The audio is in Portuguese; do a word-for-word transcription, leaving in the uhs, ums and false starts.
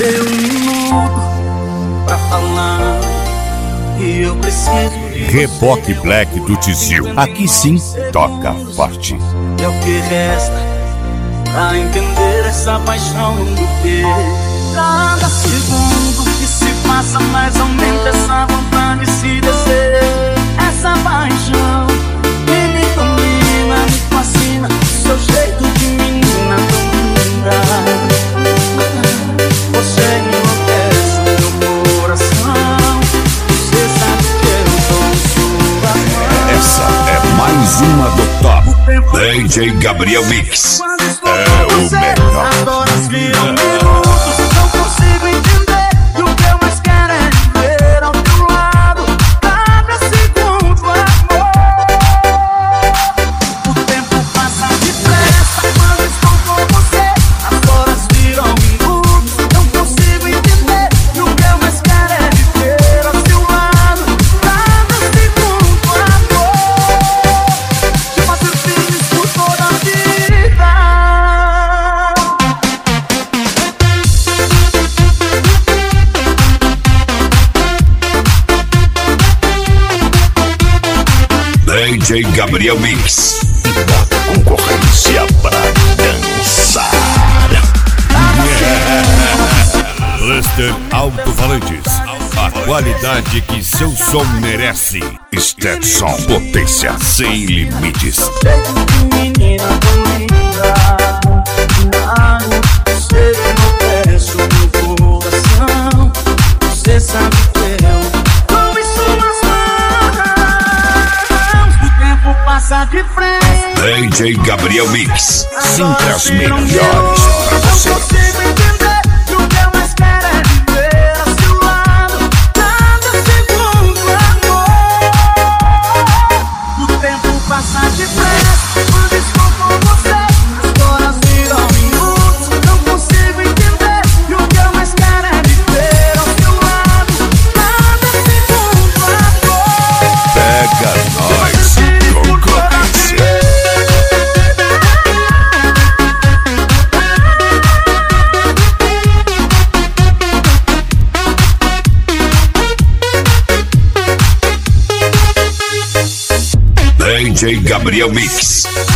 dei um minuto pra falar e eu preciso. Reboque Black do Tizil. Aqui sim, toca forte. É o que resta pra entender essa paixão do que cada segundo que se passa mais aumenta essa vontade de se descer. Essa paixão que me domina, me fascina, seu jeito de menina tão linda. Você enlouquece meu coração, você sabe que eu sou sua mãe. Essa é mais uma do top. D J Gabriel Mix é o melhor. As horas viram minutos, não consigo entender. E o que eu mais quero é viver ao teu lado, cada segundo, amor. O tempo passa depressa quando estou com você. As horas viram minutos, não consigo entender. E o que eu mais quero é viver ao teu lado, cada segundo, amor. Te faço feliz por toda a vida. D J Gabriel Mix e bota concorrência pra dançar. Cluster Alto-Falantes, a qualidade que seu som merece. Stetson, potência sem limites. Jeito de menina tão linda, você enlouquece o meu coração. Você sabe que eu tô em suas mãos. O tempo passa de frente. D J Gabriel Mix, sempre as melhores pra você. Não consigo entender. E o que eu mais quero é viver ao seu lado, cada segundo, amor. O tempo passa depressa quando estou com você. As horas viram minutos, não consigo entender. E o que eu mais quero é viver ao seu lado, cada segundo, amor. Pega nós, concorrência. D J Gabriel Mix.